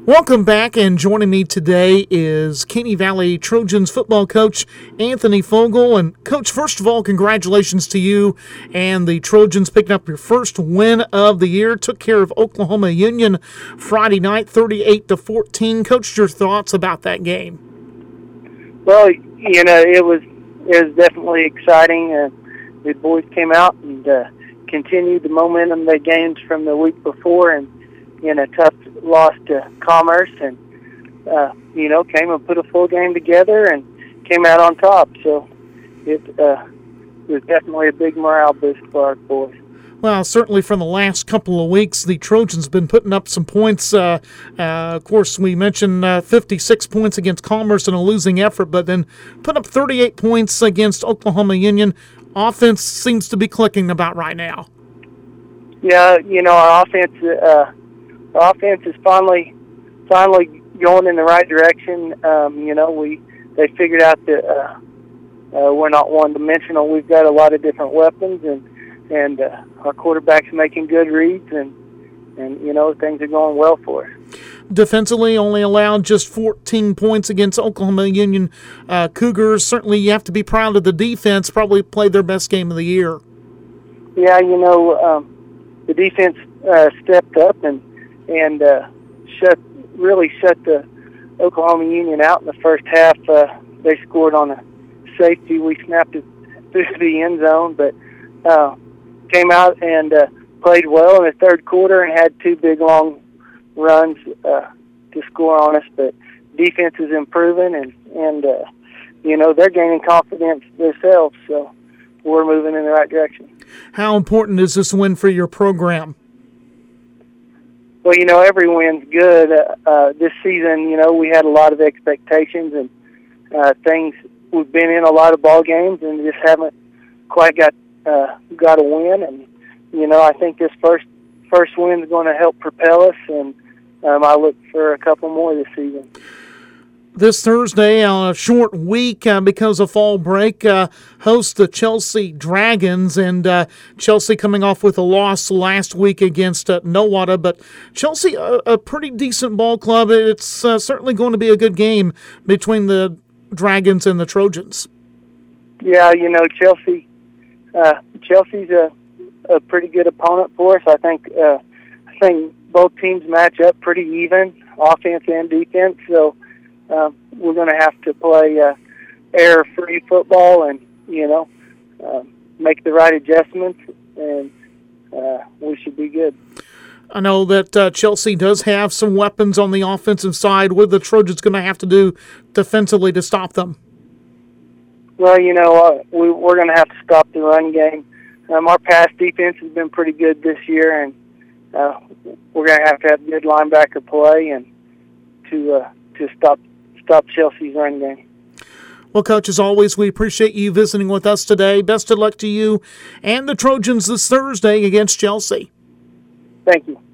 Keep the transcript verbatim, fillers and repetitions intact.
Welcome back, and joining me today is Caney Valley Trojans football coach Anthony Fogel. And Coach, first of all, congratulations to you and the Trojans picking up your first win of the year. Took care of Oklahoma Union Friday night, thirty-eight to fourteen. Coach, your thoughts about that game? Well, you know, it was it was definitely exciting. Uh, the boys came out and uh, continued the momentum they gained from the week before, and in a tough loss to Commerce, and uh, you know, came and put a full game together and came out on top. So it uh, was definitely a big morale boost for our boys. Well, certainly from the last couple of weeks, the Trojans have been putting up some points. Uh, uh, of course, we mentioned uh, fifty-six points against Commerce in a losing effort, but then put up thirty-eight points against Oklahoma Union. Offense seems to be clicking about right now. Yeah, you know, our offense, uh, our offense is finally, finally going in the right direction. Um, you know, we they figured out that uh, uh, we're not one-dimensional. We've got a lot of different weapons, and and uh, our quarterback's making good reads, and and you know, things are going well for us. Defensively, only allowed just fourteen points against Oklahoma Union uh, Cougars. Certainly, you have to be proud of the defense. Probably played their best game of the year. Yeah, you know, um, the defense uh, stepped up and and uh, shut really shut the Oklahoma Union out in the first half. Uh, they scored on a safety. We snapped it through the end zone, but uh, came out and uh, played well in the third quarter and had two big long runs uh, to score on us. But defense is improving, and and uh, you know, they're gaining confidence themselves. So we're moving in the right direction. How important is this win for your program? Well, you know, every win's good. Uh, uh, this season, you know, we had a lot of expectations and uh, things. We've been in a lot of ball games and just haven't quite got uh, got a win. And you know, I think this first first win is going to help propel us, and um, I look for a couple more this season. This Thursday, on a short week uh, because of fall break, uh, host the Chelsea Dragons, and uh, Chelsea coming off with a loss last week against uh, Nowata, but Chelsea, a, a pretty decent ball club. It's uh, certainly going to be a good game between the Dragons and the Trojans. Yeah, you know, Chelsea, uh, Chelsea's a, a pretty good opponent for us. I think, uh, I think both teams match up pretty even, offense and defense, so Uh, we're going to have to play uh, error-free football and, you know, uh, make the right adjustments, and uh, we should be good. I know that uh, Chelsea does have some weapons on the offensive side. What are the Trojans going to have to do defensively to stop them? Well, you know, uh, we, we're going to have to stop the run game. Um, our pass defense has been pretty good this year, and uh, we're going to have to have good linebacker play and to uh, to stop stop Chelsea's run game. Well, Coach, as always, we appreciate you visiting with us today. Best of luck to you and the Trojans this Thursday against Chelsea. Thank you.